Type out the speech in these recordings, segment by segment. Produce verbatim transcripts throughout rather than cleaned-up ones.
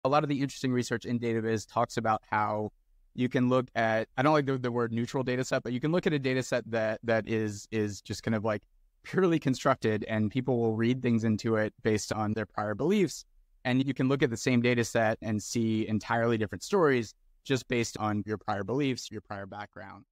A lot of the interesting research in DataViz talks about how you can look at, I don't like the, the word neutral data set, but you can look at a data set that that is is just kind of like purely constructed, and people will read things into it based on their prior beliefs. And you can look at the same data set and see entirely different stories just based on your prior beliefs, your prior background.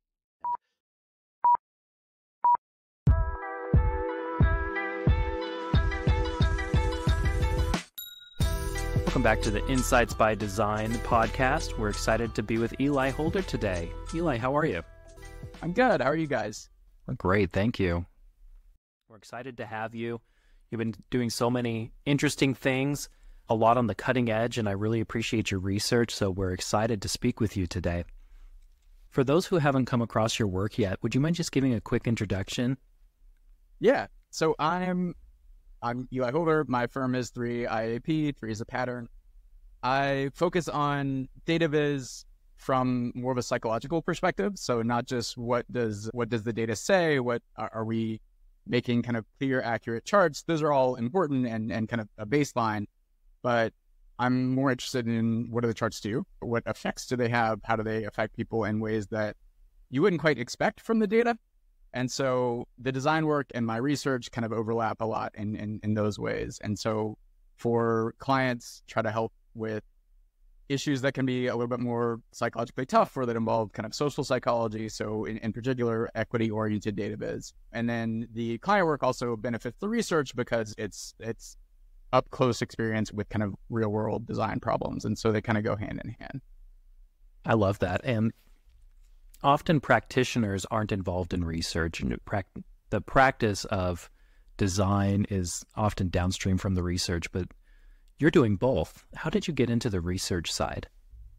Welcome back to the Insights by Design podcast. We're excited to be with Eli Holder today. Eli, how are you? I'm good. How are you guys? Great, thank you. We're excited to have you. You've been doing so many interesting things, a lot on the cutting edge, and I really appreciate your research, so we're excited to speak with you today. For those who haven't come across your work yet, would you mind just giving a quick introduction? Yeah. So I'm I'm Eli Holder. My firm is three I A P. three is a pattern. I focus on DataViz from more of a psychological perspective. So not just what does what does the data say? What are, are we making kind of clear, accurate charts? Those are all important and and kind of a baseline. But I'm more interested in what do the charts do? What effects do they have? How do they affect people in ways that you wouldn't quite expect from the data? And so the design work and my research kind of overlap a lot in, in, in those ways. And so for clients, try to help with issues that can be a little bit more psychologically tough or that involve kind of social psychology. So in, in particular, equity-oriented data viz. And then the client work also benefits the research because it's it's up close experience with kind of real world design problems. And so they kind of go hand in hand. I love that. And often practitioners aren't involved in research, and the practice of design is often downstream from the research, but you're doing both. How did you get into the research side?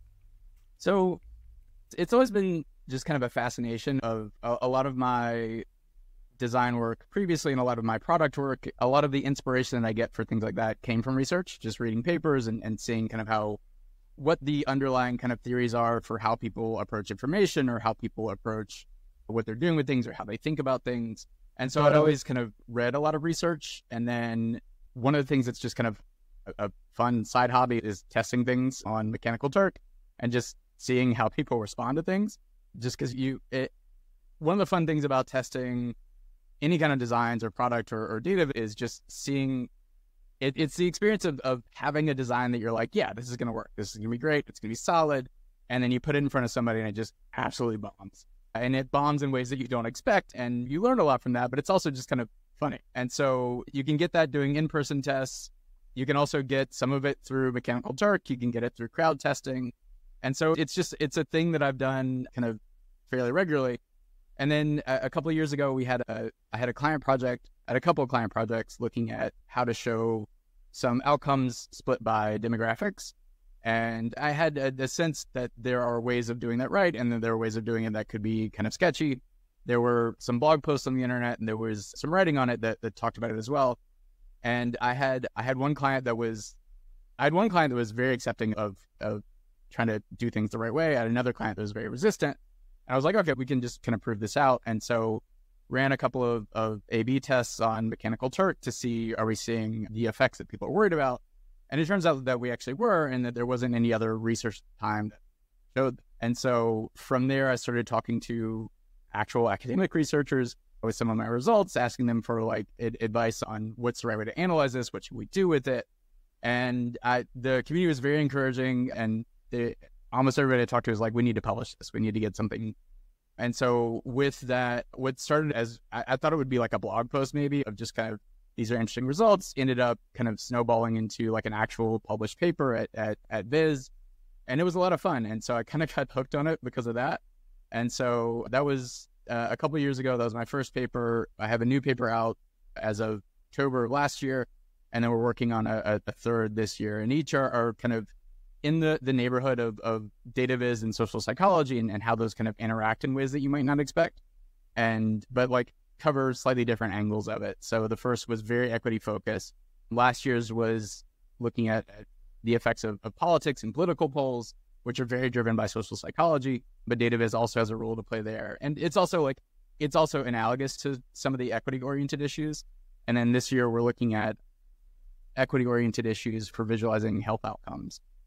So it's always been just kind of a fascination of a, a lot of my design work previously and a lot of my product work. A lot of the inspiration that I get for things like that came from research, just reading papers and, and seeing kind of how what the underlying kind of theories are for how people approach information or how people approach what they're doing with things or how they think about things. And so I'd always kind of read a lot of research. And then one of the things that's just kind of a, a fun side hobby is testing things on Mechanical Turk and just seeing how people respond to things. Just because you, it, one of the fun things about testing any kind of designs or product or, or data is just seeing It, it's the experience of, of having a design that you're like, yeah, this is going to work. This is going to be great. It's going to be solid. And then you put it in front of somebody and it just absolutely bombs. And it bombs in ways that you don't expect. And you learn a lot from that, but it's also just kind of funny. And so you can get that doing in-person tests. You can also get some of it through Mechanical Turk. You can get it through crowd testing. And so it's just, it's a thing that I've done kind of fairly regularly. And then a, a couple of years ago, we had a, I had a client project, I had a couple of client projects looking at how to show some outcomes split by demographics. And I had a, a sense that there are ways of doing that right. And then there are ways of doing it that could be kind of sketchy. There were some blog posts on the internet and there was some writing on it that, that talked about it as well. And I had, I had one client that was, I had one client that was very accepting of, of trying to do things the right way. I had another client that was very resistant. And I was like, okay, we can just kind of prove this out. And so ran a couple of, of A B tests on Mechanical Turk to see, are we seeing the effects that people are worried about? And it turns out that we actually were, and that there wasn't any other research time that showed. And so from there, I started talking to actual academic researchers with some of my results, asking them for like ad- advice on what's the right way to analyze this, what should we do with it? And I, the community was very encouraging, and the, almost everybody I talked to was like, we need to publish this. We need to get something. And so with that, what started as, I, I thought it would be like a blog post maybe of just kind of, these are interesting results, ended up kind of snowballing into like an actual published paper at, at, at Viz. And it was a lot of fun. And so I kind of got hooked on it because of that. And so that was uh, a couple of years ago. That was my first paper. I have a new paper out as of October of last year. And then we're working on a, a third this year. And each are, are kind of in the, the neighborhood of, of data viz and social psychology and, and how those kind of interact in ways that you might not expect. And, but like cover slightly different angles of it. So the first was very equity focused. Last year's was looking at, at the effects of, of politics and political polls, which are very driven by social psychology, but data viz also has a role to play there. And it's also like, it's also analogous to some of the equity oriented issues. And then this year we're looking at equity oriented issues for visualizing health outcomes.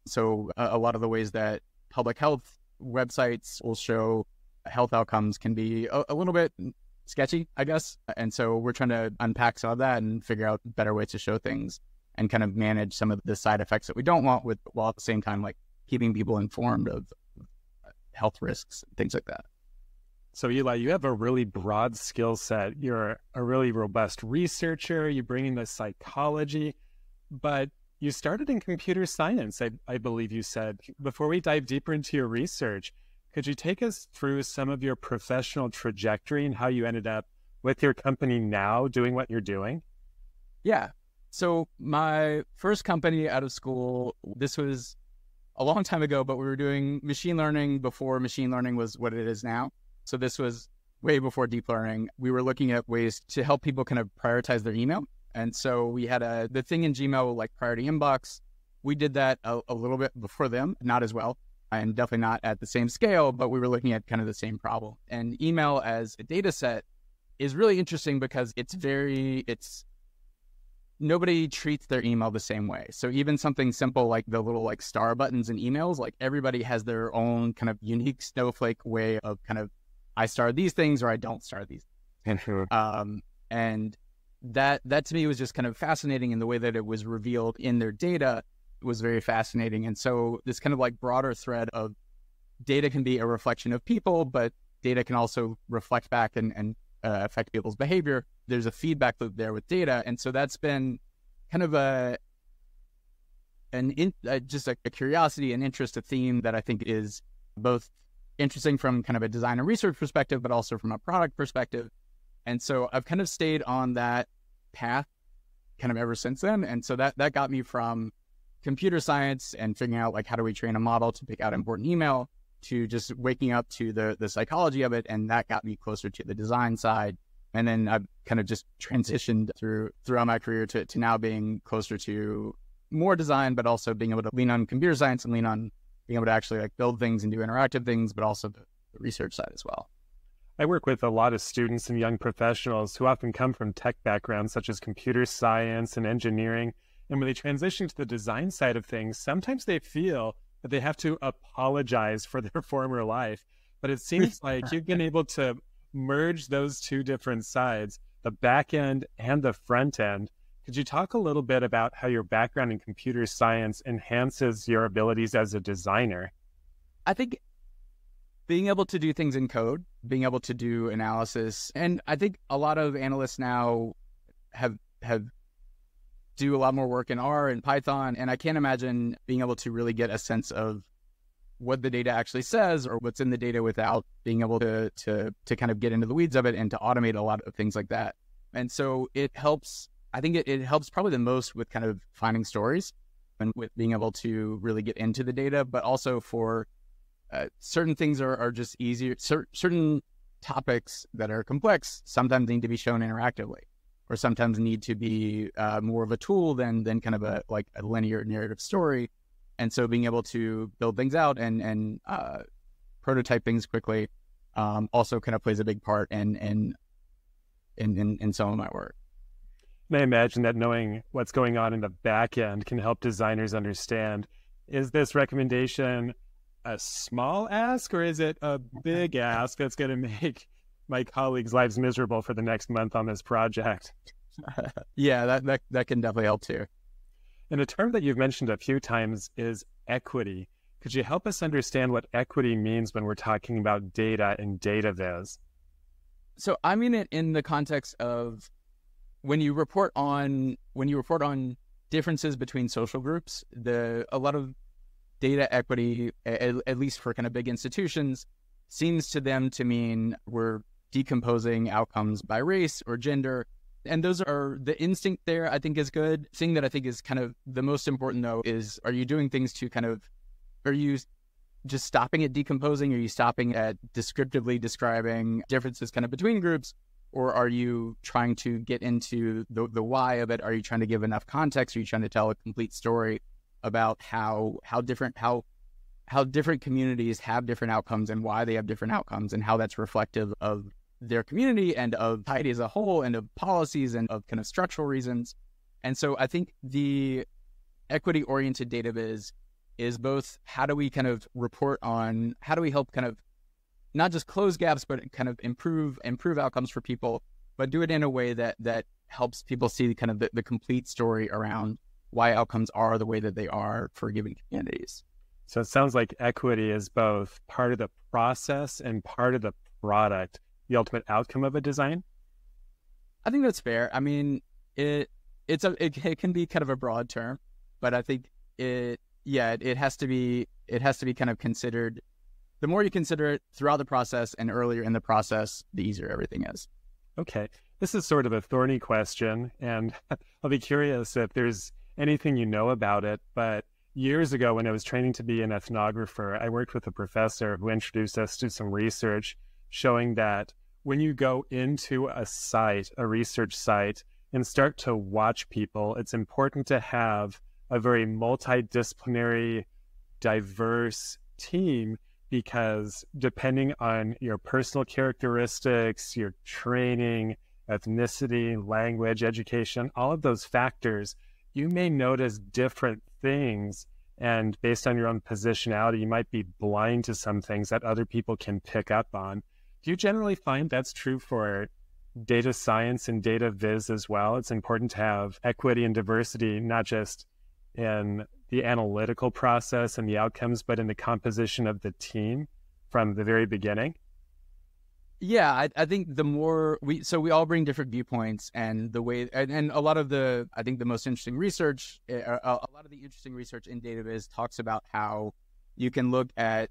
So a, a lot of the ways that public health websites will show health outcomes can be a, a little bit sketchy, I guess. And so we're trying to unpack some of that and figure out better ways to show things and kind of manage some of the side effects that we don't want with, while at the same time, like keeping people informed of health risks, things like that. So Eli, you have a really broad skill set. You're a really robust researcher. You bring in the psychology, but you started in computer science, I, I believe you said. Before we dive deeper into your research, could you take us through some of your professional trajectory and how you ended up with your company now doing what you're doing? Yeah. So my first company out of school, this was a long time ago, but we were doing machine learning before machine learning was what it is now. So this was way before deep learning. We were looking at ways to help people kind of prioritize their email. And so we had a the thing in Gmail, like priority inbox. We did that a, a little bit before them, not as well, and definitely not at the same scale, but we were looking at kind of the same problem. And email as a data set is really interesting because it's very, it's, nobody treats their email the same way. So even something simple like the little like star buttons in emails, like everybody has their own kind of unique snowflake way of kind of, I star these things or I don't star these. um, and that, that to me was just kind of fascinating in the way that it was revealed in their data. It was very fascinating. And so this kind of like broader thread of data can be a reflection of people, but data can also reflect back and, and uh, affect people's behavior. There's a feedback loop there with data. And so that's been kind of a, an in, uh, just a, a curiosity and interest, a theme that I think is both interesting from kind of a design and research perspective, but also from a product perspective. And so I've kind of stayed on that path kind of ever since then. And so that, that got me from computer science and figuring out like, how do we train a model to pick out important email, to just waking up to the, the psychology of it. And that got me closer to the design side. And then I've kind of just transitioned through throughout my career to, to now being closer to more design, but also being able to lean on computer science and lean on being able to actually like build things and do interactive things, but also the, the research side as well. I work with a lot of students and young professionals who often come from tech backgrounds such as computer science and engineering. And when they transition to the design side of things, sometimes they feel that they have to apologize for their former life. But it seems like you've been able to merge those two different sides, the back end and the front end. Could you talk a little bit about how your background in computer science enhances your abilities as a designer? I think being able to do things in code, being able to do analysis, and I think a lot of analysts now have have do a lot more work in R and Python, and I can't imagine being able to really get a sense of what the data actually says or what's in the data without being able to to to kind of get into the weeds of it and to automate a lot of things like that. And so it helps, I think it, it helps probably the most with kind of finding stories and with being able to really get into the data, but also for uh, certain things are, are just easier. Cer- certain topics that are complex sometimes need to be shown interactively, or sometimes need to be uh, more of a tool than than kind of a like a linear narrative story. And so being able to build things out and and uh, prototype things quickly um, also kind of plays a big part in in in in, in some of my work. And I imagine that knowing what's going on in the back end can help designers understand, is this recommendation a small ask or is it a big ask that's going to make my colleagues' lives miserable for the next month on this project? Yeah, that, that that can definitely help too. And a term that you've mentioned a few times is equity. Could you help us understand what equity means when we're talking about data and data viz? So I mean it in the context of when you report on when you report on differences between social groups, the a lot of data equity, at, at least for kind of big institutions, seems to them to mean we're decomposing outcomes by race or gender. And those are, the instinct there, I think, is good. Thing that I think is kind of the most important, though, is are you doing things to kind of, are you just stopping at decomposing? Are you stopping at descriptively describing differences kind of between groups? Or are you trying to get into the, the why of it? Are you trying to give enough context? Are you trying to tell a complete story about how how different how how different communities have different outcomes and why they have different outcomes and how that's reflective of their community and of society as a whole and of policies and of kind of structural reasons? And so I think the equity-oriented data viz is both how do we kind of report on, how do we help kind of not just close gaps, but kind of improve improve outcomes for people, but do it in a way that that helps people see kind of the, the complete story around why outcomes are the way that they are for given communities. So it sounds like equity is both part of the process and part of the product, the ultimate outcome of a design. I think that's fair. I mean, it it's a it, it can be kind of a broad term, but I think it yeah it, it has to be it has to be kind of considered. The more you consider it throughout the process and earlier in the process, the easier everything is. Okay, this is sort of a thorny question, and I'll be curious if there's anything you know about it. But years ago, when I was training to be an ethnographer, I worked with a professor who introduced us to some research showing that when you go into a site, a research site, and start to watch people, it's important to have a very multidisciplinary, diverse team, because depending on your personal characteristics, your training, ethnicity, language, education, all of those factors, you may notice different things. And based on your own positionality, you might be blind to some things that other people can pick up on. Do you generally find that's true for data science and data viz as well? It's important to have equity and diversity, not just in the analytical process and the outcomes, but in the composition of the team from the very beginning? Yeah, I, I think the more we, so we all bring different viewpoints, and the way, and, and a lot of the, I think the most interesting research, a, a lot of the interesting research in data viz talks about how you can look at,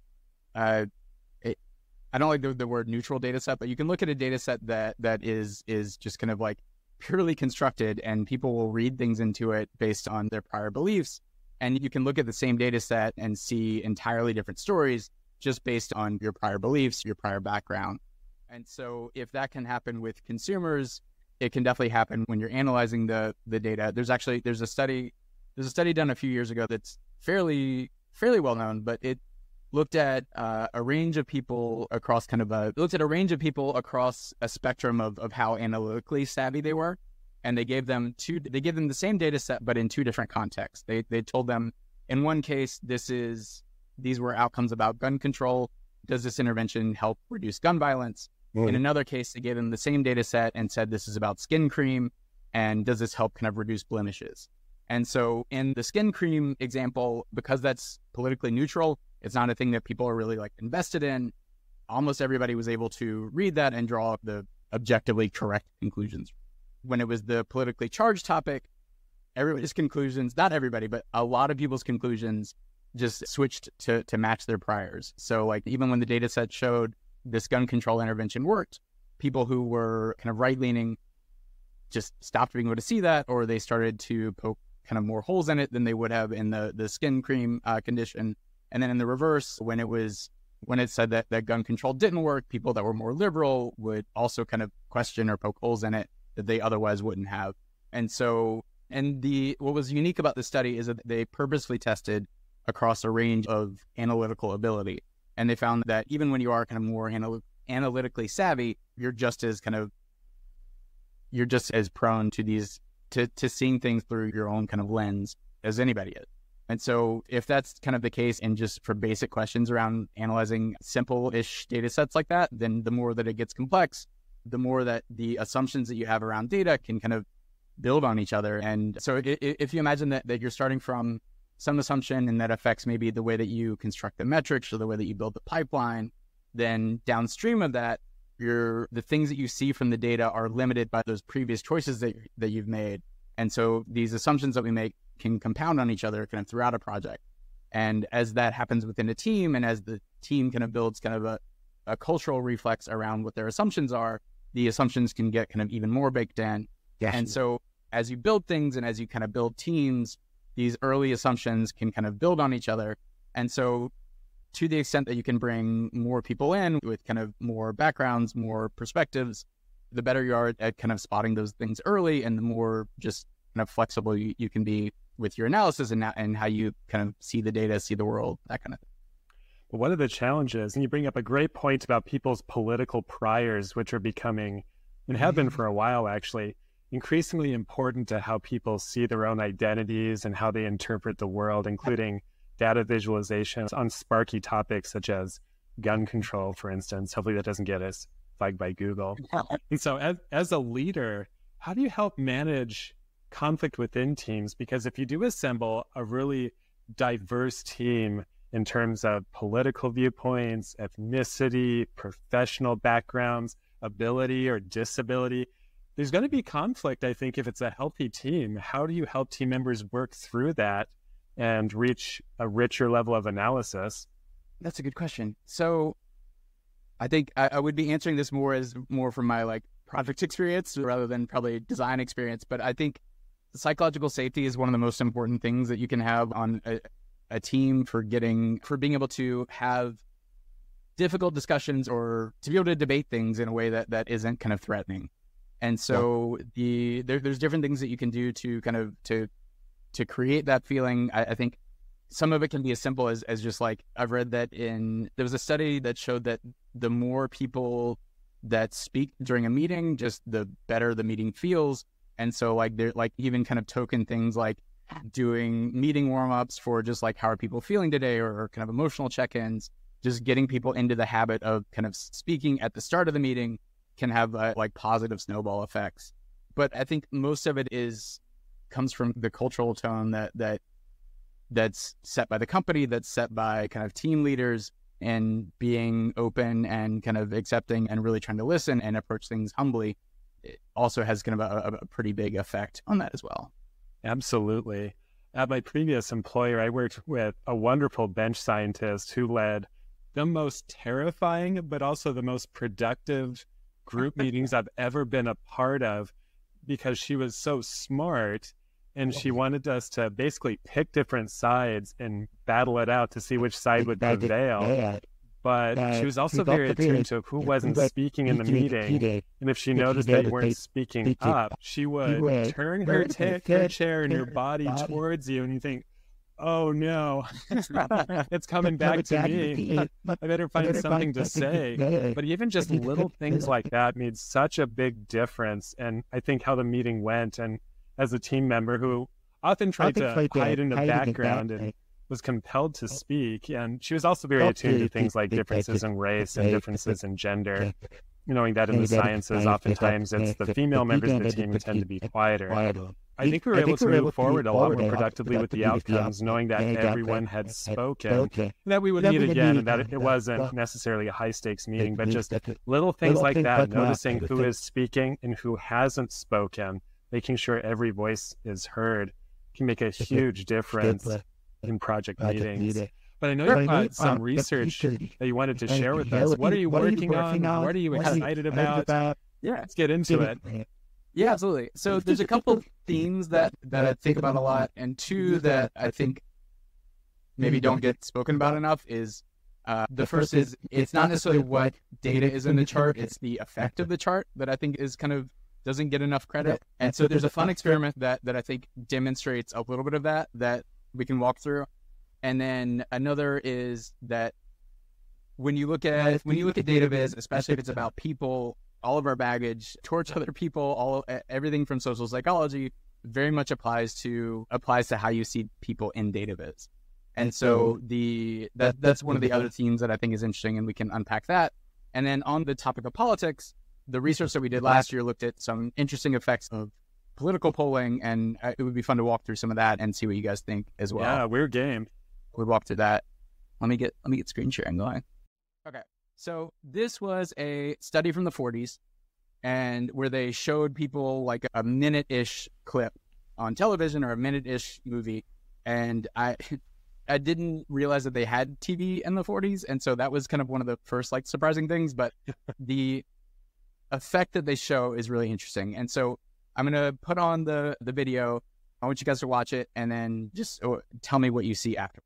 uh, it, I don't like the, the word neutral data set, but you can look at a data set that, that is, is just kind of like purely constructed, and people will read things into it based on their prior beliefs. And you can look at the same data set and see entirely different stories just based on your prior beliefs, your prior background. And so if that can happen with consumers, it can definitely happen when you're analyzing the the data. There's actually, there's a study, there's a study done a few years ago that's fairly, fairly well known, but it looked at uh, a range of people across kind of a, it looked at a range of people across a spectrum of, of how analytically savvy they were. And they gave them two, they gave them the same data set, but in two different contexts. They they told them, in one case, this is, these were outcomes about gun control. Does this intervention help reduce gun violence? Mm. In another case, they gave them the same data set and said, this is about skin cream. And does this help kind of reduce blemishes? And so in the skin cream example, because that's politically neutral, it's not a thing that people are really like invested in. Almost everybody was able to read that and draw the objectively correct conclusions. When it was the politically charged topic, everybody's conclusions, not everybody, but a lot of people's conclusions just switched to, to match their priors. So like even when the data set showed this gun control intervention worked, people who were kind of right-leaning just stopped being able to see that, or they started to poke kind of more holes in it than they would have in the, the skin cream uh, condition. And then in the reverse, when it was, when it said that, that gun control didn't work, people that were more liberal would also kind of question or poke holes in it that they otherwise wouldn't have. And so, and the, what was unique about this study is that they purposely tested across a range of analytical ability. And they found that even when you are kind of more anal- analytically savvy, you're just as kind of, you're just as prone to these, to, to seeing things through your own kind of lens as anybody is. And so if that's kind of the case, and just for basic questions around analyzing simple-ish data sets like that, then the more that it gets complex, the more that the assumptions that you have around data can kind of build on each other. And so it, it, if you imagine that, that you're starting from some assumption and that affects maybe the way that you construct the metrics or the way that you build the pipeline, then downstream of that, you're, the things that you see from the data are limited by those previous choices that, that you've made. And so these assumptions that we make can compound on each other kind of throughout a project. And as that happens within a team, and as the team kind of builds kind of a, a cultural reflex around what their assumptions are, the assumptions can get kind of even more baked in. Yes. And so as you build things and as you kind of build teams, these early assumptions can kind of build on each other. And so to the extent that you can bring more people in with kind of more backgrounds, more perspectives, the better you are at kind of spotting those things early, and the more just kind of flexible you, you can be with your analysis and, and how you kind of see the data, see the world, that kind of thing. But one of the challenges, and you bring up a great point about people's political priors, which are becoming, and have been for a while actually, increasingly important to how people see their own identities and how they interpret the world, including data visualizations on sparky topics such as gun control, for instance. Hopefully that doesn't get us flagged by Google. And so as, as a leader, how do you help manage conflict within teams? Because if you do assemble a really diverse team in terms of political viewpoints, ethnicity, professional backgrounds, ability or disability, there's going to be conflict, I think, if it's a healthy team. How do you help team members work through that and reach a richer level of analysis? That's a good question. So I think I, I would be answering this more as more from my like project experience rather than probably design experience. But I think psychological safety is one of the most important things that you can have on a, a team for getting, for being able to have difficult discussions or to be able to debate things in a way that, that isn't kind of threatening. And so yeah. the there, there's different things that you can do to kind of to to create that feeling. I, I think some of it can be as simple as, as just like, I've read that in, there was a study that showed that the more people that speak during a meeting, just the better the meeting feels. And so like they're like even kind of token things like doing meeting warm-ups for just like, how are people feeling today, or, or kind of emotional check-ins, just getting people into the habit of kind of speaking at the start of the meeting can have uh, like positive snowball effects. But I think most of it is comes from the cultural tone that that that's set by the company, that's set by kind of team leaders, and being open and kind of accepting and really trying to listen and approach things humbly. It also has kind of a, a pretty big effect on that as well. Absolutely. At my previous employer, I worked with a wonderful bench scientist who led the most terrifying, but also the most productive group meetings I've ever been a part of, because she was so smart and she wanted us to basically pick different sides and battle it out to see which side would prevail. But she was also very attuned to who wasn't speaking in the meeting. And if she noticed that you weren't speaking up, she would turn her, t- her chair and your body towards you, and you think, oh no, it's coming back to me. I better find something to say. But even just little things like that made such a big difference. And I think how the meeting went, and as a team member who often tried to hide in the background and was compelled to speak. And she was also very attuned to things like differences in race and differences in gender, knowing that in the sciences, oftentimes it's the female members of the team who tend to be quieter. I think we were able to move forward a lot more productively with the outcomes, knowing that everyone had spoken, and that we would meet again, and that it wasn't necessarily a high-stakes meeting, but just little things like that, noticing who is speaking and who hasn't spoken, making sure every voice is heard, can make a huge difference in project meetings. But I know you've got some research that you wanted to share with us. What are you working on? What are you excited about? Yeah, let's get into it. Yeah, absolutely. So there's a couple themes that, that I think about a lot, and two that I think maybe don't get spoken about enough is, uh, the first is, it's not necessarily what data is in the chart, it's the effect of the chart that I think is kind of, doesn't get enough credit. And so there's a fun experiment that, that I think demonstrates a little bit of that, that we can walk through. And then another is that when you look at, when you look at data viz, especially if it's about people, all of our baggage towards other people, all everything from social psychology very much applies to applies to how you see people in data viz. And so the that that's one of the other themes that I think is interesting, and we can unpack that. And then on the topic of politics, the research that we did last year looked at some interesting effects of political polling, and it would be fun to walk through some of that and see what you guys think as well. Yeah, we're game. We'll walk through that. Let me get let me get screen sharing going. Okay. So this was a study from the forties, and where they showed people like a minute-ish clip on television or a minute-ish movie. And I I didn't realize that they had T V in the forties. And so that was kind of one of the first like surprising things. But the effect that they show is really interesting. And so I'm going to put on the, the video. I want you guys to watch it and then just oh, tell me what you see afterwards.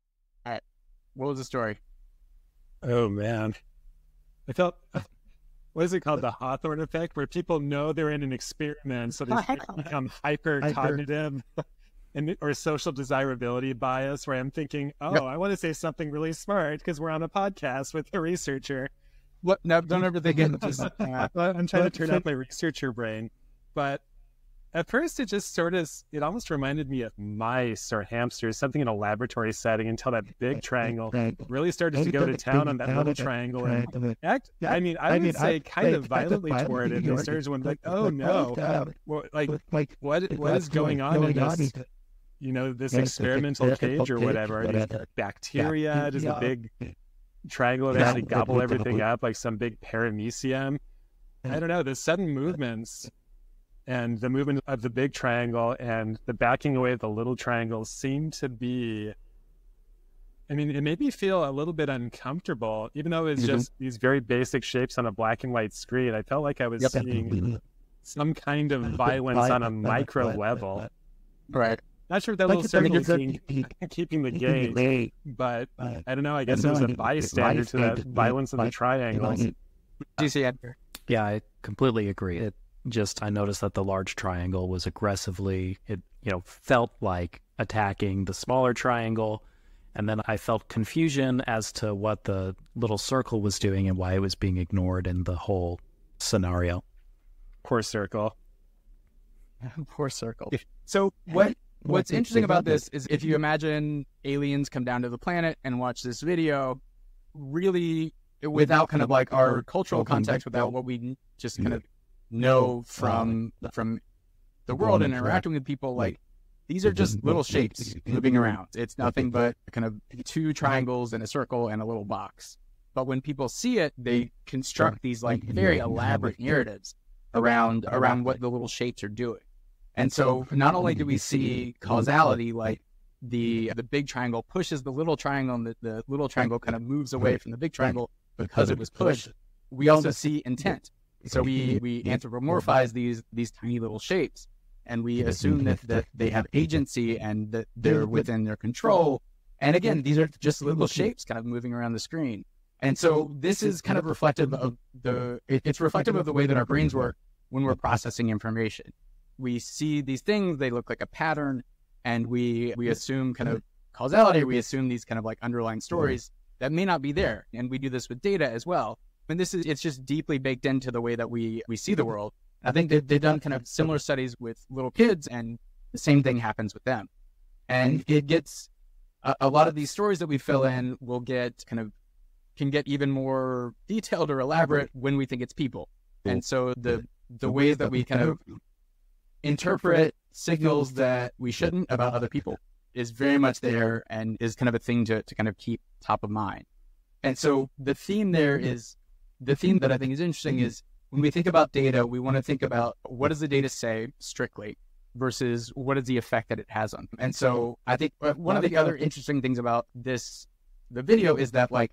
What was the story? Oh man, I felt what is it called? The Hawthorne effect, where people know they're in an experiment, so they become hyper cognitive and or social desirability bias, where I'm thinking, oh, yep. I want to say something really smart because we're on a podcast with a researcher. What? No, don't ever think it. Just, uh, I'm trying to turn off my researcher brain. But at first, it just sort of, it almost reminded me of mice or hamsters, something in a laboratory setting, until that big triangle really started to go to town on that little triangle. And act, I mean, I would say kind of violently toward it. And started to like, oh no, well, like, what what is going on in this, you know, this experimental cage or whatever? Are these bacteria? Does the big triangle actually gobble everything up like some big paramecium? I don't know. The sudden movements and the movement of the big triangle and the backing away of the little triangle seem to be, I mean, it made me feel a little bit uncomfortable, even though it's mm-hmm. just these very basic shapes on a black and white screen. I felt like I was yep. seeing some kind of violence on a micro level. Right. Not sure if that like little circle is keeping, keeping the gaze, but I don't know. I guess it was a bystander to that violence of the triangles. Do you see Edgar? Yeah, I completely agree. It just, I noticed that the large triangle was aggressively, it, you know, felt like attacking the smaller triangle. And then I felt confusion as to what the little circle was doing and why it was being ignored in the whole scenario. Poor circle. Poor circle. So what what's interesting about this is if you imagine aliens come down to the planet and watch this video, really without kind of like our cultural context, without what we just kind of know from from the world and interacting with people, like these are just little shapes moving around. It's nothing but kind of two triangles and a circle and a little box. But when people see it, they construct these like very elaborate narratives around around what the little shapes are doing. And so not only do we see causality, like the the big triangle pushes the little triangle and the, the little triangle kind of moves away from the big triangle because it was pushed, we also see intent. So we, we anthropomorphize these these tiny little shapes, and we assume that, that they have agency and that they're within their control. And again, these are just little shapes kind of moving around the screen. And so this is kind of reflective of the, it, it's reflective of the way that our brains work when we're processing information. We see these things, they look like a pattern, and we we assume kind of causality, we assume these kind of like underlying stories that may not be there. And we do this with data as well. And this is, it's just deeply baked into the way that we, we see the world. I think that they've done kind of similar studies with little kids, and the same thing happens with them. And it gets, a, a lot of these stories that we fill in will get kind of, can get even more detailed or elaborate when we think it's people. And so the the ways that we kind of interpret signals that we shouldn't about other people is very much there and is kind of a thing to, to kind of keep top of mind. And so the theme there is, the theme that I think is interesting is when we think about data, we want to think about what does the data say strictly versus what is the effect that it has on them. And so I think one of the other interesting things about this, the video, is that like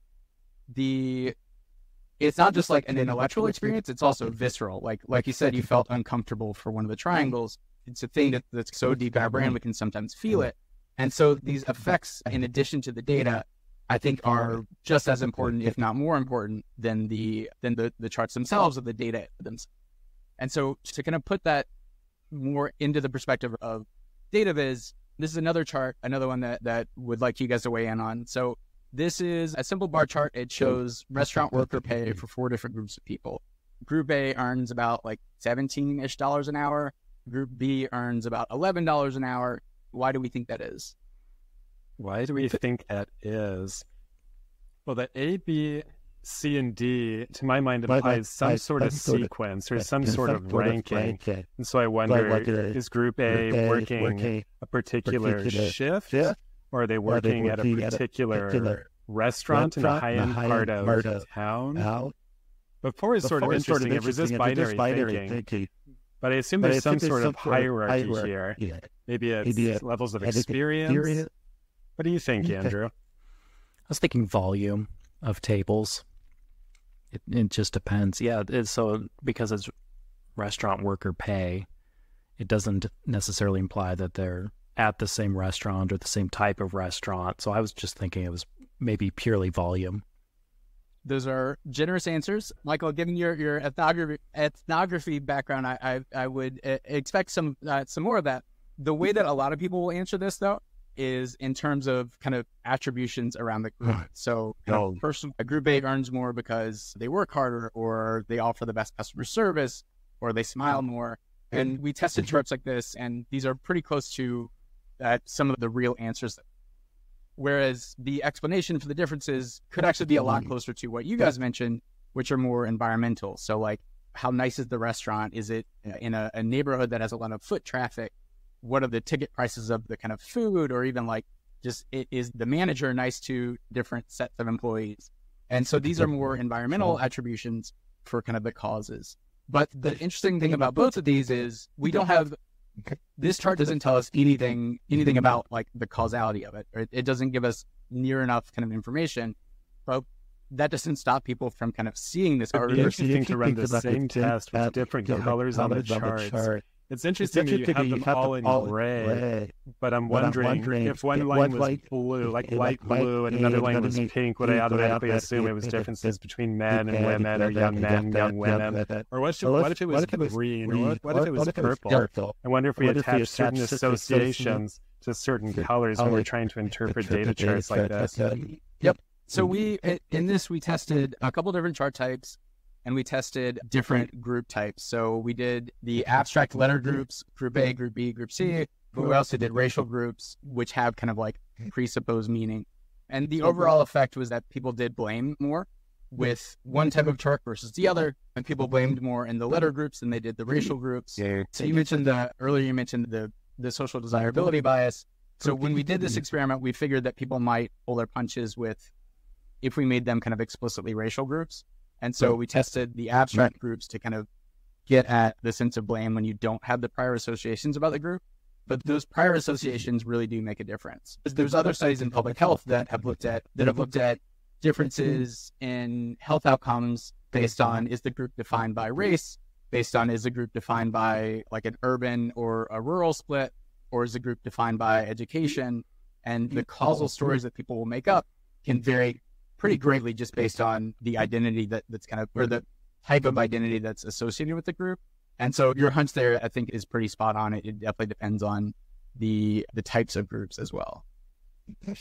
the, it's not just like an intellectual experience, it's also visceral. Like, like you said, you felt uncomfortable for one of the triangles. It's a thing that, that's so deep in our brain, we can sometimes feel it. And so these effects, in addition to the data, I think are just as important, if not more important, than the than the, the charts themselves or the data themselves. And so to kind of put that more into the perspective of data viz, this is another chart, another one that, that would like you guys to weigh in on. So this is a simple bar chart. It shows restaurant worker pay for four different groups of people. Group A earns about like seventeen-ish dollars an hour. Group B earns about eleven dollars an hour. Why do we think that is? Why do we think that is? Well, the A, B, C, and D, to my mind, implies some sort of sequence or some sort of ranking. And so I wonder, is Group A working a particular shift? Or are they working at a particular restaurant in a high-end part of town? But four is sort of interesting. It resists binary thinking. But I assume there's some sort of hierarchy here. Maybe it's levels of experience. What do you think, Andrew? I was thinking volume of tables. It, it just depends. Yeah, it's so because it's restaurant worker pay, it doesn't necessarily imply that they're at the same restaurant or the same type of restaurant. So I was just thinking it was maybe purely volume. those are generous answers. Michael, given your, your ethnography, ethnography background, I, I, I would uh, expect some, uh, some more of that. The way that a lot of people will answer this, though, is in terms of kind of attributions around the group. So No. person, a group A earns more because they work harder, or they offer the best customer service, or they smile more. And we tested charts like this, and these are pretty close to uh, some of the real answers. Whereas the explanation for the differences could actually be a lot closer to what you guys mentioned, which are more environmental. So like, how nice is the restaurant? Is it in a, a neighborhood that has a lot of foot traffic? What are the ticket prices of the kind of food? Or even like, just it, is the manager nice to different sets of employees? And so these are more environmental attributions for kind of the causes. But the interesting thing about both of these is we don't have, this chart doesn't tell us anything, anything about like the causality of it. Or it, it doesn't give us near enough kind of information, but that doesn't stop people from kind of seeing this. It'd be interesting to run the same test with different colors on the charts. It's interesting that you have them all in gray, but I'm wondering if one line was blue, like light blue, and another line was pink, would I automatically assume it was differences between men and women, or young men, young women? Or what if, what if it was green, or what, what if it was purple? I wonder if we attach certain associations to certain colors when we're trying to interpret data charts like this. Yep. So we, in this, we tested a couple different chart types, and we tested different group types. So we did the abstract letter groups, group A, group B, group C, but we also did racial groups, which have kind of like presupposed meaning. And the overall effect was that people did blame more with one type of chart versus the other, and people blamed more in the letter groups than they did the racial groups. So you mentioned the, earlier you mentioned the, the social desirability bias. So when we did this experiment, we figured that people might pull their punches with, if we made them kind of explicitly racial groups. And so we tested the abstract groups to kind of get at the sense of blame when you don't have the prior associations about the group. But those prior associations really do make a difference. There's other studies in public health that have looked at that have looked at differences in health outcomes based on, is the group defined by race, based on, is the group defined by like an urban or a rural split, or is the group defined by education? And the causal stories that people will make up can vary pretty greatly just based on the identity that, that's kind of, or the type of identity that's associated with the group. And so your hunch there, I think, is pretty spot on. It, it definitely depends on the the types of groups as well. I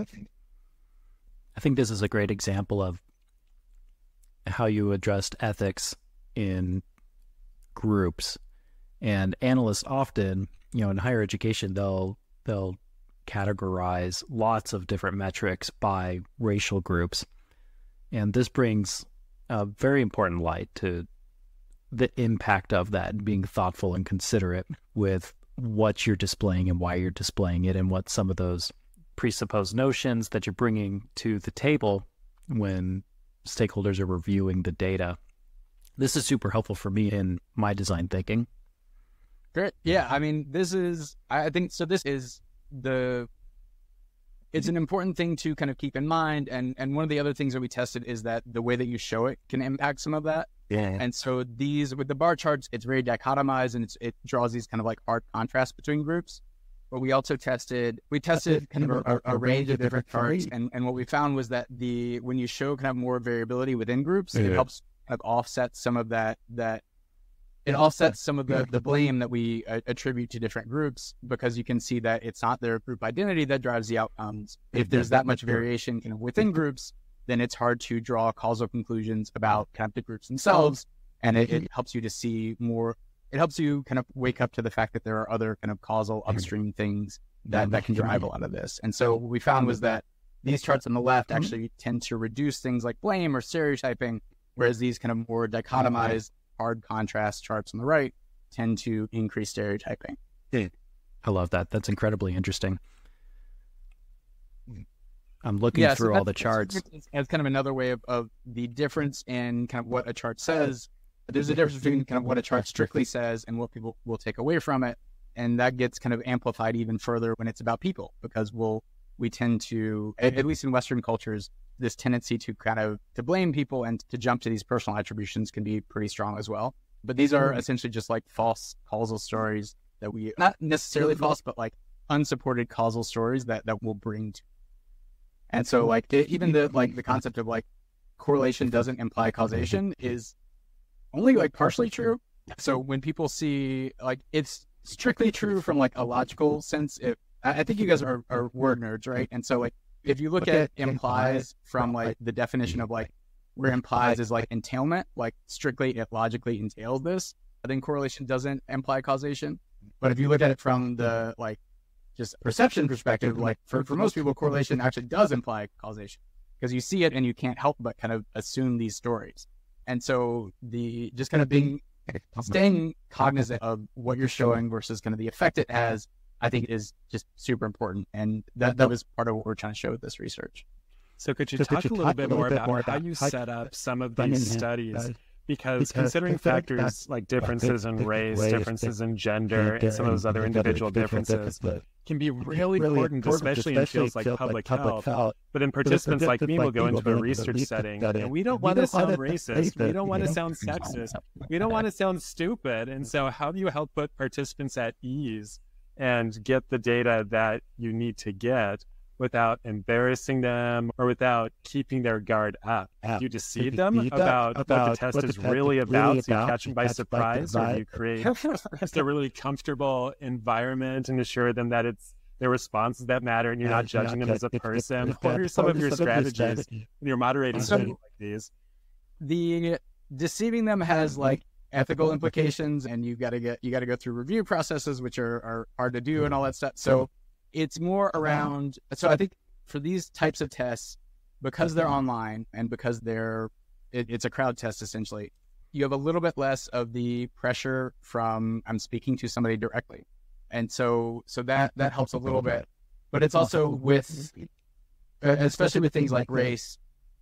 think this is a great example of how you addressed ethics in groups. And analysts often, you know, in higher education, they'll they'll categorize lots of different metrics by racial groups. And this brings a very important light to the impact of that, and being thoughtful and considerate with what you're displaying and why you're displaying it, and what some of those presupposed notions that you're bringing to the table when stakeholders are reviewing the data. This is super helpful for me in my design thinking. Great. Yeah. I mean, this is, I think, so this is the, it's an important thing to kind of keep in mind. And, and one of the other things that we tested is that the way that you show it can impact some of that. Yeah. And so these, with the bar charts, it's very dichotomized, and it's, it draws these kind of like hard contrasts between groups. But we also tested, we tested kind of a, a range of different charts. And, and what we found was that the, when you show kind of more variability within groups, it helps kind of offset some of that, that it offsets some of the, the blame that we uh, attribute to different groups, because you can see that it's not their group identity that drives the outcomes. If there's that much variation kind of within groups, then it's hard to draw causal conclusions about kind of the groups themselves. And it, it helps you to see more, it helps you kind of wake up to the fact that there are other kind of causal upstream things that, that can drive a lot of this. And so what we found was that these charts on the left actually tend to reduce things like blame or stereotyping, whereas these kind of more dichotomized, hard contrast charts on the right tend to increase stereotyping. I love that. That's incredibly interesting. I'm looking yeah, through so all the charts. As kind of another way of, of the difference in kind of what a chart says. There's a difference between kind of what a chart strictly says and what people will take away from it. And that gets kind of amplified even further when it's about people, because we'll, we tend to, at, at least in Western cultures, this tendency to kind of to blame people and to jump to these personal attributions can be pretty strong as well. But these are essentially just like false causal stories that we, not necessarily false, but like unsupported causal stories that, that we'll bring to. And so like it, even the, like the concept of like correlation doesn't imply causation is only like partially true. So when people see, like, it's strictly true from like a logical sense. If I I think you guys are, are word nerds, right? And so like if you look at implies from like the definition of like where implies is like entailment, like strictly it logically entails this, then correlation doesn't imply causation. But if you look at it from the like just perception perspective, like for, for most people, correlation actually does imply causation because you see it and you can't help but kind of assume these stories. And so the just kind of being staying cognizant of what you're showing versus kind of the effect it has, I think is just super important. And that, that was part of what we're trying to show with this research. So could you So talk could you a little talk bit a little more bit about more how about you how set you up some of set these up studies? studies? Because Because considering considering factors factors like like differences in differences in race, race, differences in gender, and some of those other individual differences can be really important, especially in fields like public health. But then participants like me will go into a research setting, and we don't want to sound racist. We don't want to sound sexist. We don't want to sound stupid. And so how do you help put participants at ease and get the data that you need to get without embarrassing them or without keeping their guard up? Do you deceive them about what the test is really about, so you catch them by surprise, or do you create just a really comfortable environment and assure them that it's their responses that matter and you're not judging them as a person? What are some of your strategies when you're moderating something like these? The deceiving them has like ethical implications, and you got to get you got to go through review processes, which are, are hard to do and all that stuff. So it's more around, so I think for these types of tests, because they're online and because they're, it, it's a crowd test essentially, you have a little bit less of the pressure from, I'm speaking to somebody directly. And so, so that, that helps a little bit, but it's also with, especially with things like race,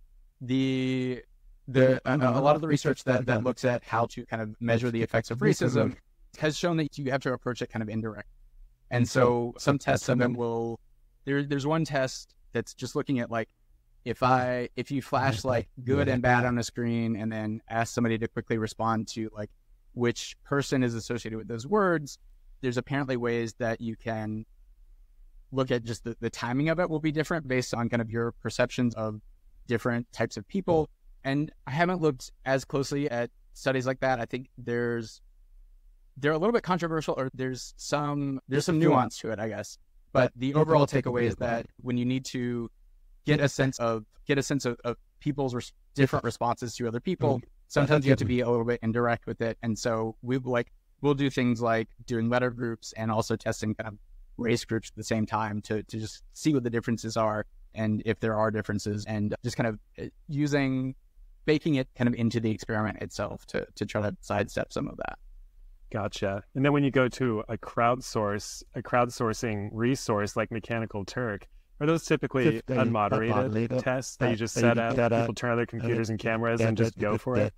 the, the, a, a lot of the research that, that looks at how to kind of measure the effects of racism has shown that you have to approach it kind of indirect. And so some tests of them will, there, there's one test that's just looking at like, if I, if you flash like good and bad on a screen and then ask somebody to quickly respond to like which person is associated with those words, there's apparently ways that you can look at just the, the timing of it will be different based on kind of your perceptions of different types of people. And I haven't looked as closely at studies like that. I think there's, they're a little bit controversial, or there's some there's some nuance to it, I guess. But the overall takeaway is that when you need to get a sense of get a sense of, of people's res- different responses to other people, sometimes you have to be a little bit indirect with it. And so we like we'll do things like doing letter groups and also testing kind of race groups at the same time to to just see what the differences are and if there are differences, and just kind of using baking it kind of into the experiment itself to to try to sidestep some of that. Gotcha. And then when you go to a crowdsource, a crowdsourcing resource like Mechanical Turk, are those typically unmoderated tests that you just set up, people turn on their computers and cameras and just go for it?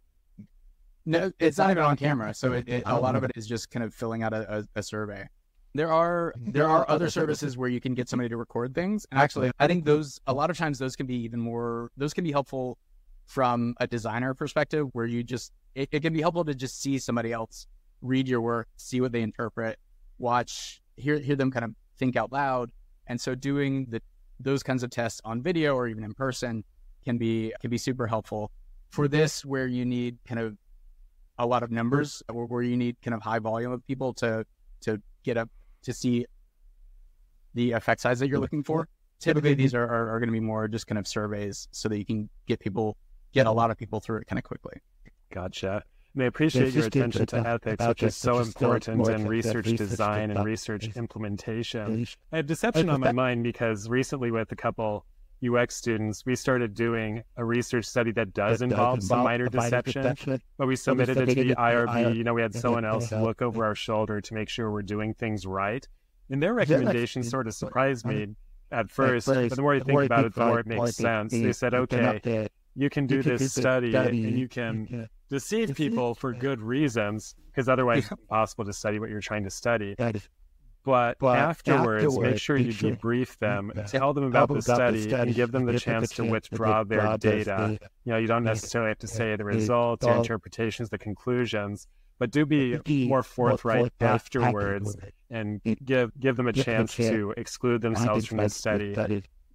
No, it's not even on camera. So it, it, a lot of it is just kind of filling out a, a, a survey. There are there are other services where you can get somebody to record things. And actually, I think those, a lot of times those can be even more, those can be helpful from a designer perspective, where you just, it, it can be helpful to just see somebody else read your work, see what they interpret, watch, hear hear them kind of think out loud. And so doing the those kinds of tests on video or even in person can be can be super helpful. For this, where you need kind of a lot of numbers, or where you need kind of high volume of people to to get up to see the effect size that you're looking for, typically these are, are, are going to be more just kind of surveys so that you can get people, get a lot of people through it kind of quickly. Gotcha. And I appreciate your attention to ethics, which is so important in research design and research implementation. I have deception on my mind because recently with a couple U X students, we started doing a research study that does involve some minor deception, but we submitted it to the I R B. You know, we had someone else look over our shoulder to make sure we're doing things right. And their recommendations sort of surprised me at first, but the more you think about it, the more it makes sense. They said, okay, you can do this study and you can deceive people for good reasons, because otherwise it's impossible to study what you're trying to study. But, but afterwards, afterwards, make sure you sure. debrief them, yeah. tell them about, about the, study, the study, and give them the chance to withdraw their data. data. You know, you don't necessarily have to say the results, or interpretations, the conclusions, but do be more forthright afterwards and give give them a chance to exclude themselves from the study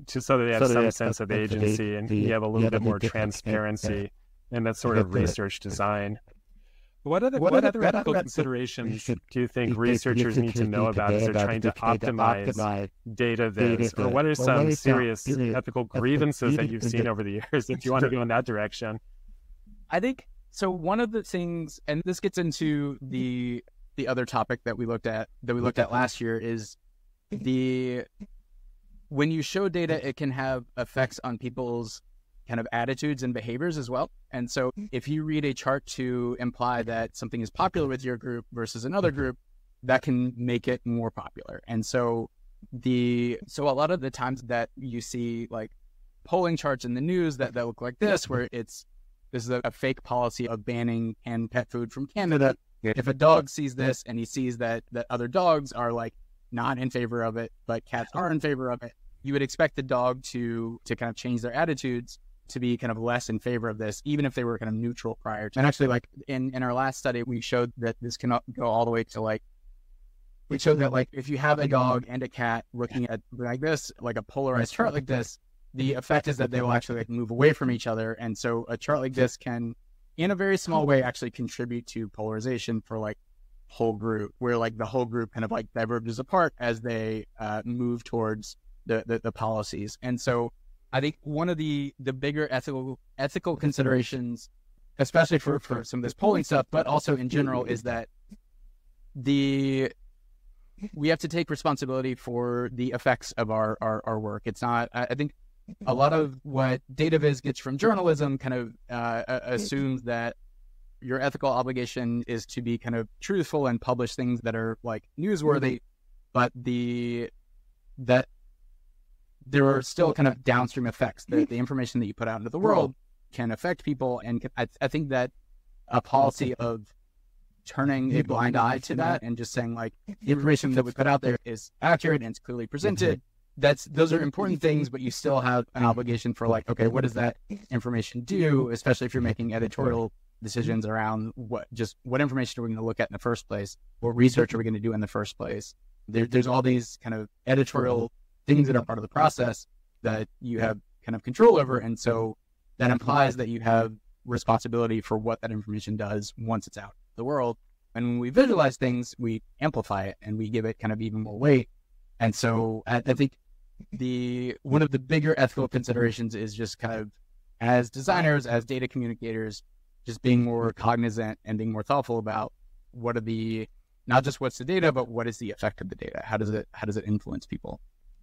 to, so that they have so some have sense of agency and you have a little bit more transparency in that sort of research design. What other, what, what other ethical considerations do you think researchers need to know about as they're trying to optimize data viz? Or what are some serious ethical grievances that you've seen over the years, if you want to go in that direction? I think, so one of the things, and this gets into the the other topic that we looked at, that we looked at last year, is the, when you show data, it can have effects on people's kind of attitudes and behaviors as well. And so if you read a chart to imply that something is popular with your group versus another group, that can make it more popular. And so the, so a lot of the times that you see like polling charts in the news that, that look like this, where it's, this is a, a fake policy of banning canned pet food from Canada. If a dog sees this and he sees that, that other dogs are like not in favor of it, but cats are in favor of it, you would expect the dog to, to kind of change their attitudes to be kind of less in favor of this, even if they were kind of neutral prior to. And actually, like in, in our last study, we showed that this can go all the way to like, we showed that like if you have a dog and a cat looking at like this, like a polarized chart like this, the effect is that they will actually like move away from each other. And so a chart like this can, in a very small way, actually contribute to polarization for like whole group, where like the whole group kind of like diverges apart as they uh, move towards the, the the policies. And so I think one of the the bigger ethical ethical considerations, especially for, for some of this polling stuff, but also in general, is that the we have to take responsibility for the effects of our, our, our work. It's not, I, I think a lot of what data viz gets from journalism kind of uh, assumes that your ethical obligation is to be kind of truthful and publish things that are like newsworthy, but the, that there are still kind of downstream effects. The, the information that you put out into the world can affect people. And I, I think that a policy of turning a blind eye to that and just saying like the information that we put out there is accurate and it's clearly presented, that's, those are important things, but you still have an obligation for like, okay, what does that information do? Especially if you're making editorial decisions around what, just what information are we going to look at in the first place? What research are we going to do in the first place? There, there's all these kind of editorial things that are part of the process that you have kind of control over. And so that implies that you have responsibility for what that information does once it's out in the world. And when we visualize things, we amplify it and we give it kind of even more weight. And so I, I think the one of the bigger ethical considerations is just kind of as designers, as data communicators, just being more cognizant and being more thoughtful about what are the, not just what's the data, but what is the effect of the data? How does it, how does it influence people?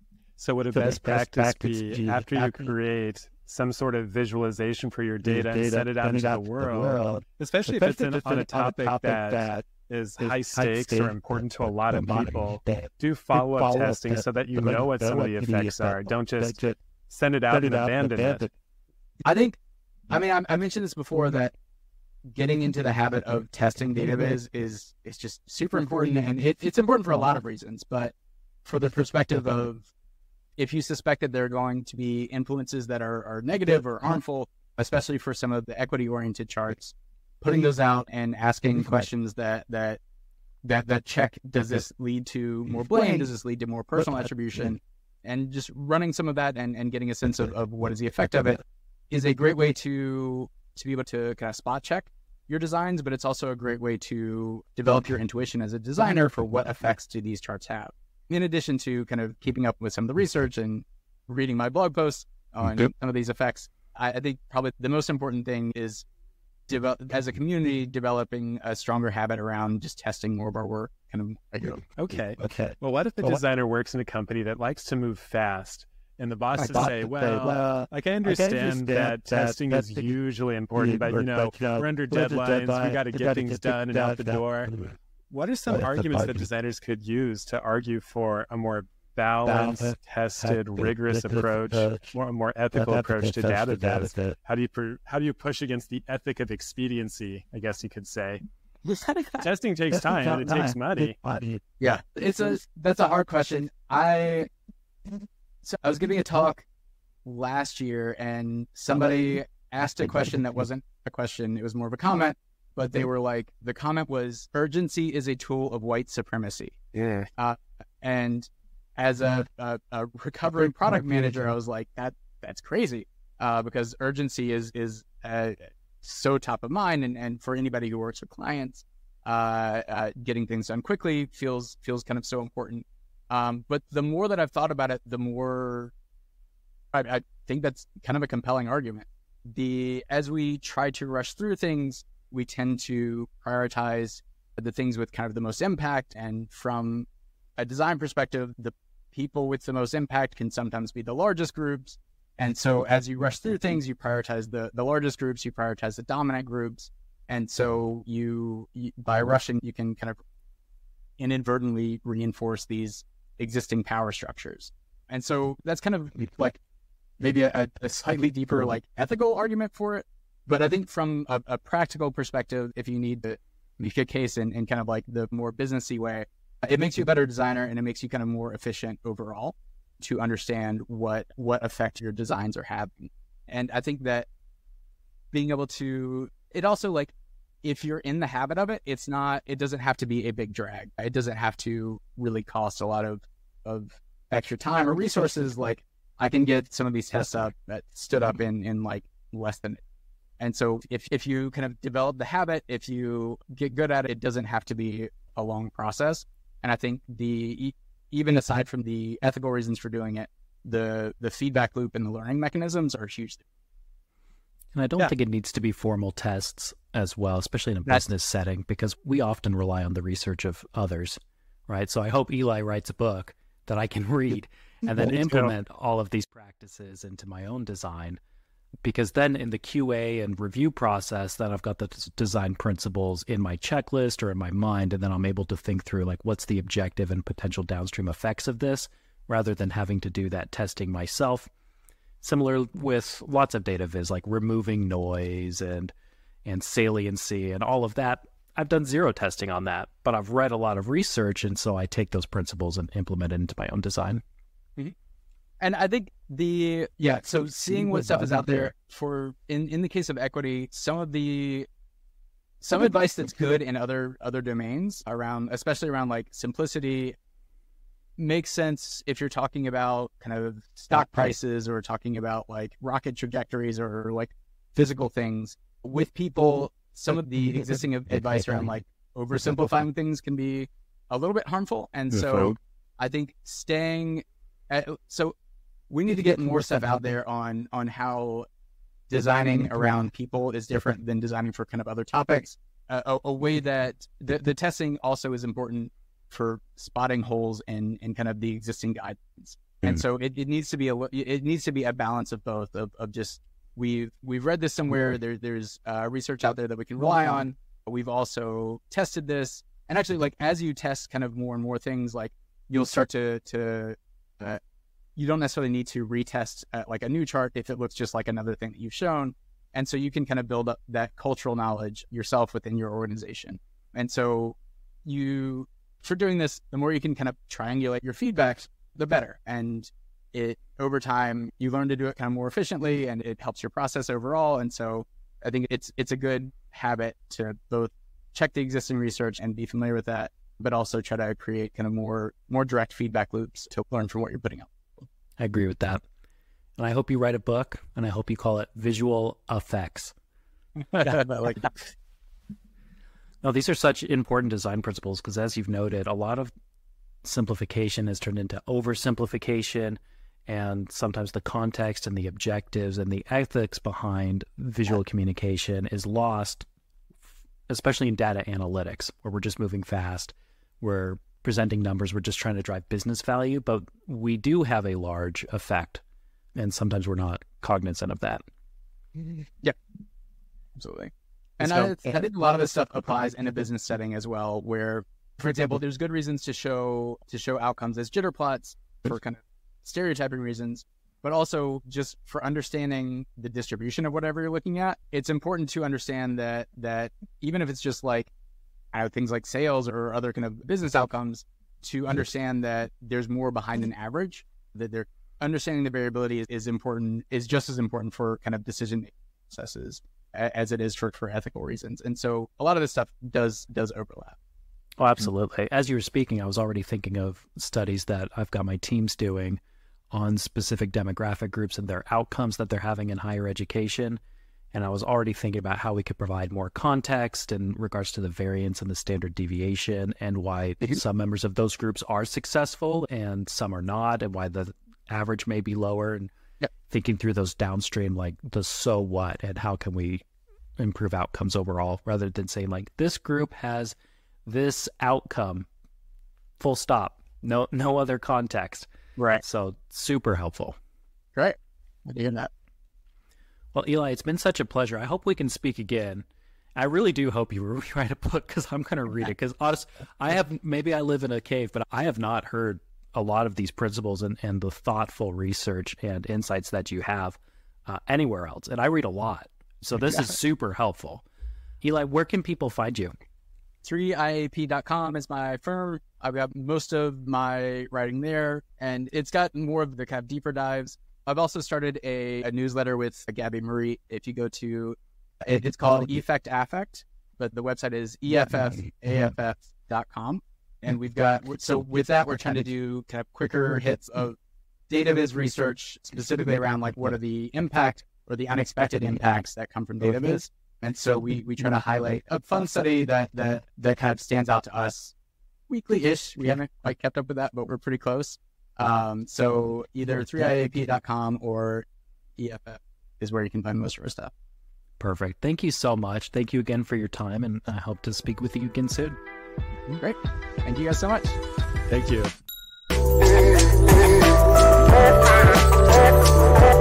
So would a so best, best practice, practice be, be after you create some sort of visualization for your data, data and send it out into the world, world, especially, especially if it's, in, if it's on a topic, on a topic that, that is high stakes, stakes or important to a lot of people, do follow-up follow testing so that you know what some of the effects are. Don't just send it out and abandon it. I think, I mean, I, I mentioned this before that getting into the habit of testing data viz is, is just super important. And it, it's important for a lot of reasons, but for the perspective of, if you suspect that there are going to be influences that are, are negative or harmful, especially for some of the equity-oriented charts, putting those out and asking questions that that that that check, does this lead to more blame? Does this lead to more personal attribution? And just running some of that and, and getting a sense of, of what is the effect of it is a great way to to be able to kind of spot check your designs, but it's also a great way to develop your intuition as a designer for what effects do these charts have. In addition to kind of keeping up with some of the research and reading my blog posts on yep. some of these effects, I, I think probably the most important thing is, develop, as a community, developing a stronger habit around just testing more of our work. Kind of. Okay. Okay. Well, what if a designer works in a company that likes to move fast, and the bosses say, well, well, like I understand, I understand that, that testing that, is that usually important, but you know, we're under deadlines, deadline, we got to get things done and out the door. What are some oh, arguments that designers could use to argue for a more balanced, balanced tested, tested, rigorous approach, approach more, a more ethical approach to data viz? How do you per, how do you push against the ethic of expediency, I guess you could say? Testing takes time and it takes money. Yeah, it's a that's a hard question. I so I was giving a talk last year and somebody asked a question that wasn't a question, it was more of a comment. But they were like, the comment was, urgency is a tool of white supremacy. Yeah. Uh, and as a, a, a recovering product manager, I was like, that that's crazy, uh, because urgency is is uh, so top of mind, and, and for anybody who works with clients, uh, uh, getting things done quickly feels feels kind of so important. Um, but the more that I've thought about it, the more I, I think that's kind of a compelling argument. The as we try to rush through things, we tend to prioritize the things with kind of the most impact. And from a design perspective, the people with the most impact can sometimes be the largest groups. And so as you rush through things, you prioritize the, the largest groups, you prioritize the dominant groups. And so you, you, by rushing, you can kind of inadvertently reinforce these existing power structures. And so that's kind of like maybe a, a slightly deeper like ethical argument for it. But I think from a, a practical perspective, if you need to make a case in, in kind of like the more businessy way, it makes you a better designer and it makes you kind of more efficient overall to understand what what effect your designs are having. And I think that being able to, it also like, if you're in the habit of it, it's not, it doesn't have to be a big drag. It doesn't have to really cost a lot of, of extra time or resources. Like I can get some of these tests up that stood up in, in like less than. And so if, if you kind of develop the habit, if you get good at it, it doesn't have to be a long process. And I think the, even aside from the ethical reasons for doing it, the, the feedback loop and the learning mechanisms are huge. And I don't Yeah. think it needs to be formal tests as well, especially in a That's- business setting, because we often rely on the research of others, right? So I hope Eli writes a book that I can read and then Me too. implement all of these practices into my own design, because then in the Q A and review process, then I've got the des- design principles in my checklist or in my mind, and then I'm able to think through like what's the objective and potential downstream effects of this, rather than having to do that testing myself. Similar with lots of data viz, like removing noise and and saliency and all of that. I've done zero testing on that, but I've read a lot of research, and so I take those principles and implement it into my own design. And I think the, yeah, so seeing what stuff is out there for, in, in the case of equity, some of the, some advice that's good in other, other domains around, especially around like simplicity, makes sense if you're talking about kind of stock prices or talking about like rocket trajectories or like physical things. With people, some of the existing advice around like oversimplifying things can be a little bit harmful. And so I think staying at, so we need to get more stuff out there on, on how designing around people is different than designing for kind of other topics. Uh, a, a way that the, the testing also is important for spotting holes in, in kind of the existing guidance. And Mm. so it, it needs to be a, it needs to be a balance of both of, of just, we've, we've read this somewhere, there, there's uh, research out there that we can rely on. We've also tested this. And actually, like, as you test kind of more and more things, like you'll start to, to, uh, you don't necessarily need to retest uh, like a new chart if it looks just like another thing that you've shown. And so you can kind of build up that cultural knowledge yourself within your organization. And so you, for doing this, the more you can kind of triangulate your feedbacks, the better. And it, over time, you learn to do it kind of more efficiently, and it helps your process overall. And so I think it's, it's a good habit to both check the existing research and be familiar with that, but also try to create kind of more, more direct feedback loops to learn from what you're putting out. I agree with that. And I hope you write a book, and I hope you call it Visual Effects. Like, No, these are such important design principles because, as you've noted, a lot of simplification has turned into oversimplification, and sometimes the context and the objectives and the ethics behind visual communication is lost, especially in data analytics, where we're just moving fast, we're presenting numbers, we're just trying to drive business value, but we do have a large effect, and sometimes we're not cognizant of that. yeah, absolutely. And So- I, I think a lot of this stuff applies in a business setting as well, where, for example, there's good reasons to show to show outcomes as jitter plots for kind of stereotyping reasons, but also just for understanding the distribution of whatever you're looking at. It's important to understand that that even if it's just like I know, things like sales or other kind of business outcomes, to understand that there's more behind an average, that they're understanding the variability is, is important, is just as important for kind of decision making processes as it is for, for ethical reasons. And so a lot of this stuff does does overlap. Oh, absolutely. As you were speaking, I was already thinking of studies that I've got my teams doing on specific demographic groups and their outcomes that they're having in higher education. And I was already thinking about how we could provide more context in regards to the variance and the standard deviation and why some members of those groups are successful and some are not, and why the average may be lower. And yep. thinking through those downstream, like the so what and how can we improve outcomes overall, rather than saying like this group has this outcome, full stop, no no other context. Right. So super helpful. Great. I hear that. Well, Eli, it's been such a pleasure. I hope we can speak again. I really do hope you write a book, because I'm going to read it. Because honestly, I have, maybe I live in a cave, but I have not heard a lot of these principles and, and the thoughtful research and insights that you have uh, anywhere else. And I read a lot. So this yeah. is super helpful. Eli, where can people find you? three I A P dot com is my firm. I've got most of my writing there, and it's got more of the kind of deeper dives. I've also started a, a newsletter with Gabby Marie. If you go to, it, it's called Effect Affect, but the website is E F F A F F dot com. And we've got, so with that, we're trying to do kind of quicker hits of data viz research, specifically around like what are the impact or the unexpected impacts that come from data viz. And so we, we try to highlight a fun study that, that, that kind of stands out to us weekly-ish. We haven't quite kept up with that, but we're pretty close. Um, so either three I A P dot com or E F F is where you can find most of our stuff. Perfect. Thank you so much. Thank you again for your time, and I hope to speak with you again soon. Great. Thank you guys so much. Thank you.